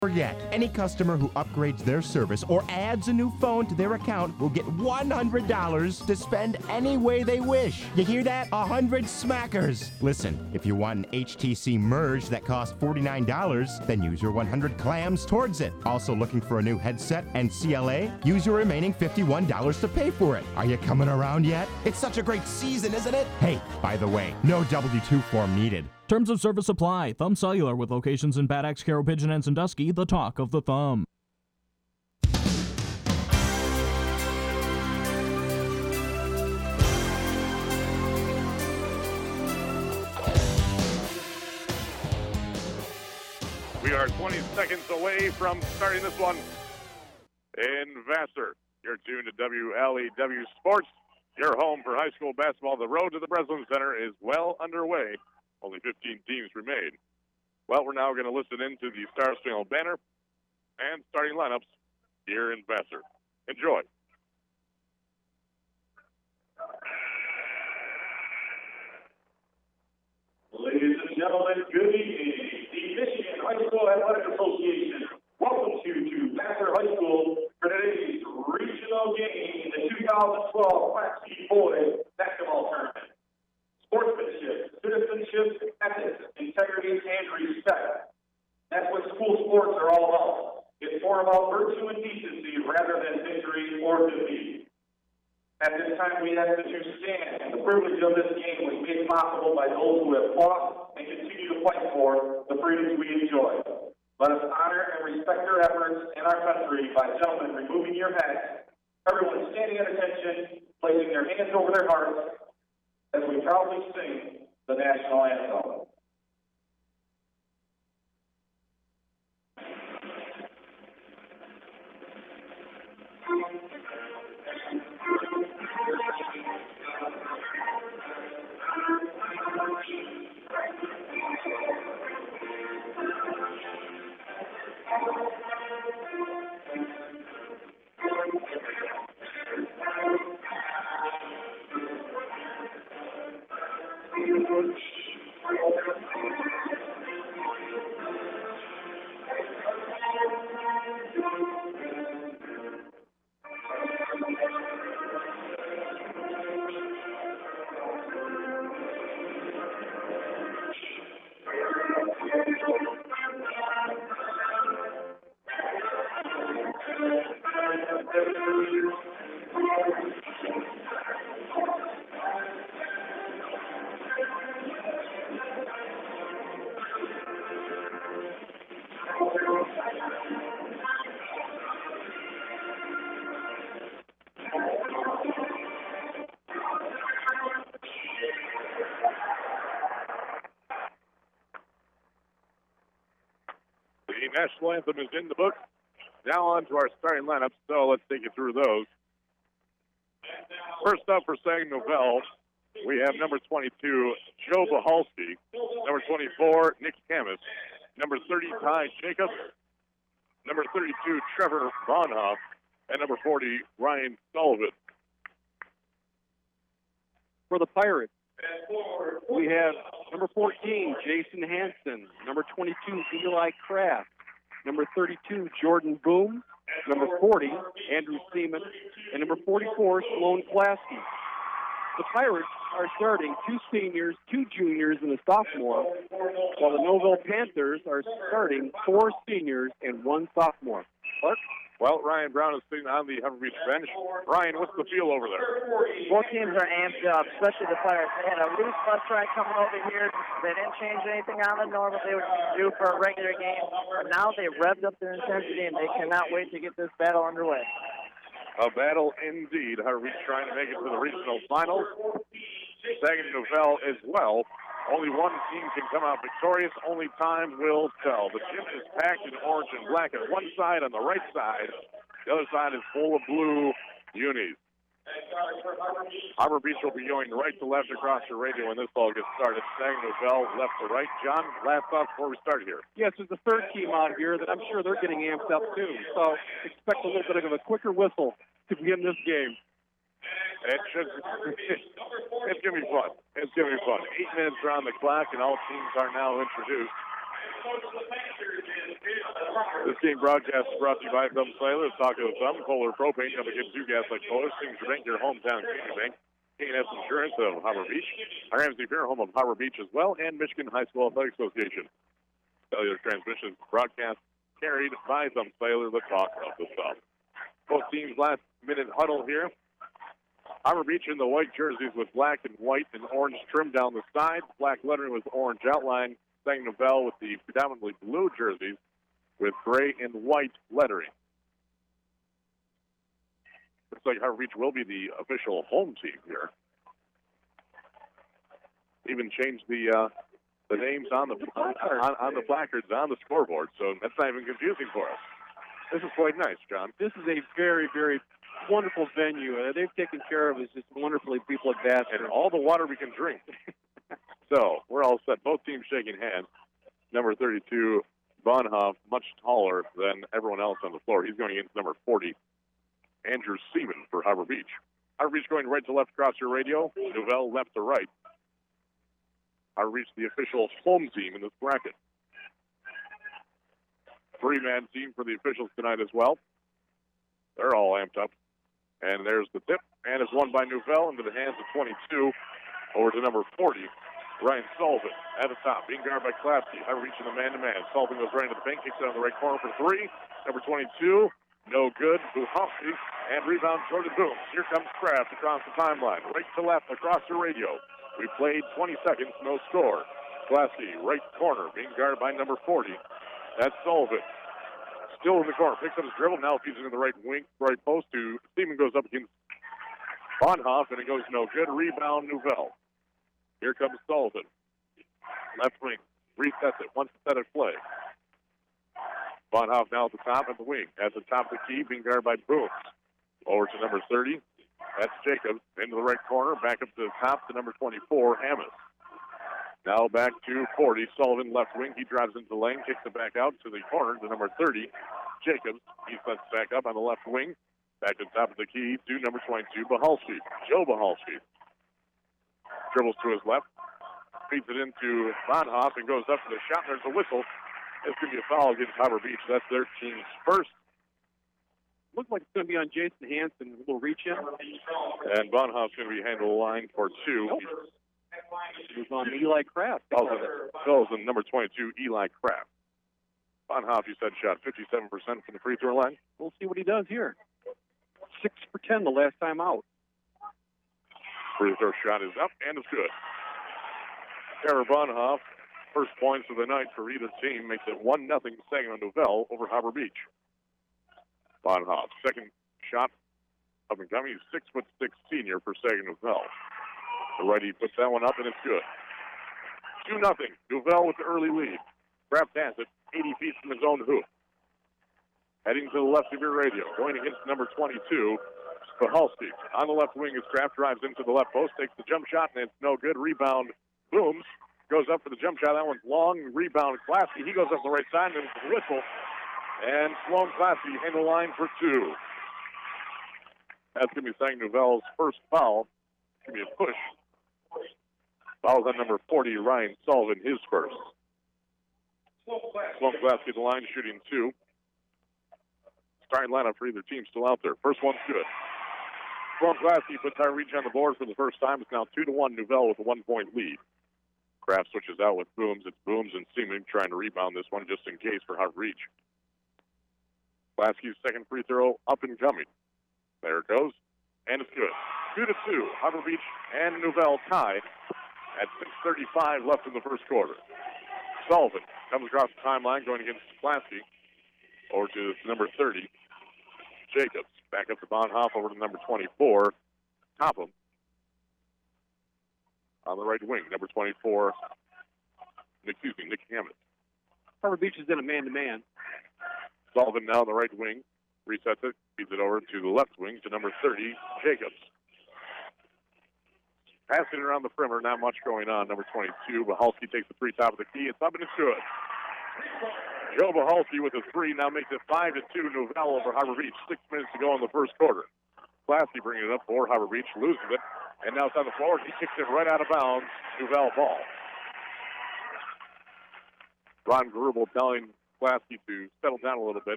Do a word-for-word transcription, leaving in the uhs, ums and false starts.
Yet, any customer who upgrades their service or adds a new phone to their account will get one hundred dollars to spend any way they wish. You hear that? one hundred smackers. Listen, if you want an H T C Merge that costs forty-nine dollars, then use your one hundred clams towards it. Also looking for a new headset and C L A? Use your remaining fifty-one dollars to pay for it. Are you coming around yet? It's such a great season, isn't it? Hey, by the way, no W two form needed. Terms of service apply. Thumb Cellular with locations in Bad Axe, Carroll, Pigeon, and Sandusky, the talk of the Thumb. We are twenty seconds away from starting this one in Vassar. You're tuned to W L E W Sports, your home for high school basketball. The road to the Breslin Center is well underway. Only fifteen teams remain. Well, we're now going to listen into the Star Spangled Banner and starting lineups here in Vassar. Enjoy. Ladies and gentlemen, good evening. The Michigan High School Athletic Association welcomes you to Vassar High School for today's regional game in the two thousand twelve Class B Boys Basketball Tournament. Sportsmanship, citizenship, ethics, integrity, and respect. That's what school sports are all about. It's more about virtue and decency rather than victory or defeat. At this time, we ask that you stand. The privilege of this game was made possible by those who have fought and continue to fight for the freedoms we enjoy. Let us honor and respect their efforts in our country by gentlemen removing your hats, everyone standing at attention, placing their hands over their hearts, as we proudly sing the national anthem. The national anthem is in the book. Now on to our starting lineup, so let's take you through those. First up for Saginaw-Novell, we have number twenty-two, Joe Bahalski, number twenty-four, Nick Camus, number thirty, Ty Jacobs, number thirty-two, Trevor Bonhoff, and number forty, Ryan Sullivan. For the Pirates, we have number fourteen, Jason Hansen, number twenty-two, Eli Kraft, number thirty-two, Jordan Boom, number forty, Andrew Seaman, and number forty-four, Sloan Klasky. The Pirates are starting two seniors, two juniors, and a sophomore, while the Novell Panthers are starting four seniors and one sophomore. Clark? Well, Ryan Brown is sitting on the Humber Beach bench. Ryan, what's the feel over there? Both teams are amped up, especially the Pirates. They had a loose bus ride coming over here. They didn't change anything out of the normal they would do for a regular game. But now they revved up their intensity, and they cannot wait to get this battle underway. A battle indeed. Humber Beach trying to make it to the regional finals. Saginaw-Novell as well. Only one team can come out victorious. Only time will tell. The gym is packed in orange and black on one side. On the right side, the other side is full of blue unis. Harbor Beach will be going right to left across the radio when this ball gets started. Saginaw-Novell left to right. John, last thoughts before we start here. Yes, there's a third team out here that I'm sure they're getting amped up too. So expect a little bit of a quicker whistle to begin this game. It should, it's going to be fun. It's going to be fun. Eight minutes are on the clock, and all teams are now introduced. This game broadcast is brought to you by Thumb Sailor, Talk of the Thumb, Kohler Propane, Number Two Gas like Kohler, Signature Bank, your hometown community bank, K and S Insurance of Harbor Beach, Ramsey Pier, home of Harbor Beach as well, and Michigan High School Athletic Association. Cellular transmission broadcast carried by Thumb Sailor, the Talk of the Thumb. Both teams last minute huddle here. Harbor Beach in the white jerseys with black and white and orange trim down the sides, black lettering with orange outline. Sang Novell with the predominantly blue jerseys with gray and white lettering. Looks like Harbor Beach will be the official home team here. Even changed the uh, the names on the on, on the placards on the scoreboard, so that's not even confusing for us. This is quite nice, John. This is a very, very wonderful venue. Uh, they've taken care of us just wonderfully, people at Bass. And all the water we can drink. So, we're all set. Both teams shaking hands. Number thirty-two, Bonhoff, much taller than everyone else on the floor. He's going against number forty, Andrew Seaman for Harbor Beach. Harbor Beach going right to left across your radio. Novell left to right. Harbor Beach, the official home team in this bracket. Three-man team for the officials tonight as well. They're all amped up. And there's the tip. And it's won by Novell into the hands of twenty-two. Over to number forty, Ryan Sullivan at the top. Being guarded by Klasky. High reaching the man-to-man. Sullivan goes right into the paint. Kicks it on the right corner for three. Number twenty-two, no good. Buhofsky. And rebound Jordan Boom. Here comes Kraft across the timeline. Right to left across the radio. We played twenty seconds, no score. Klasky, right corner. Being guarded by number forty. That's Sullivan. Still in the corner. Picks up his dribble. Now feeds it in the right wing. Right post to Seaman goes up against Bonhoff. And it goes no good. Rebound Novell. Here comes Sullivan. Left wing. Resets it. Wants to set it play. Bonhoff now at the top of the wing. At the top of the key, being guarded by Booms. Over to number thirty. That's Jacobs. Into the right corner. Back up to the top to number twenty-four, Hammond. Now back to forty. Sullivan left wing. He drives into the lane. Kicks it back out to the corner to number thirty. Jacobs. He sets back up on the left wing. Back to the top of the key to number twenty-two, Bahalski. Joe Bahalski. Dribbles to his left, feeds it into Bonhoff and goes up for the shot. There's a whistle. It's going to be a foul against Harbor Beach. That's their team's first. Looks like it's going to be on Jason Hansen. A little reach in. And Bonhoff's going to be handling the line for two. Nope. It was on Eli Kraft. Fills in number twenty-two, Eli Kraft. Bonhoff, you said, shot fifty-seven percent from the free throw line. We'll see what he does here. Six for ten the last time out. Free throw shot is up, and it's good. Trevor Bonhoff, first points of the night for either team, makes it one nothing Saginaw Novell over Harbor Beach. Bonhoff, second shot up and coming. He's six foot six senior for Saginaw Novell. The righty puts that one up, and it's good. Two nothing. Novell with the early lead. Kraft has it, eighty feet from his own hoop. Heading to the left of your radio, going against number twenty-two. Pahalski on the left wing as Kraft drives into the left post, takes the jump shot, and it's no good. Rebound, Booms, goes up for the jump shot. That one's long. Rebound, Klasky. He goes up the right side, and it's a whistle. And Sloan Klasky in the line for two. That's going to be Sang Novell's first foul. It's going to be a push. Foul's on number forty, Ryan Sullivan, his first. Sloan Klasky at the line, shooting two. Starting lineup for either team still out there. First one's good. Sloan Klasky puts Tyreek on the board for the first time. It's now two to one. Novell with a one-point lead. Kraft switches out with Booms. It's Booms and Seaman trying to rebound this one just in case for Hard Reach. Klasky's second free throw up and coming. There it goes, and it's good. Two to two. Harbor Beach and Novell tied at six thirty-five left in the first quarter. Sullivan comes across the timeline going against Klasky. Over to number thirty, Jacobs. Back up to Bonhoff, over to number twenty-four, Topham. On the right wing, number twenty-four, excuse me, Nick Hammond. Harbor Beach is in a man-to-man. Sullivan now on the right wing, resets it, feeds it over to the left wing to number thirty, Jacobs. Passing around the perimeter, not much going on. Number twenty-two, Bahalski takes the three top of the key. It's up and it's good. Joe Bahalski with a three now makes it five to two. Novell over Harbor Beach. Six minutes to go in the first quarter. Klasky bringing it up for Harbor Beach, loses it, and now it's on the floor. He kicks it right out of bounds. Novell ball. Ron Grubel telling Klasky to settle down a little bit.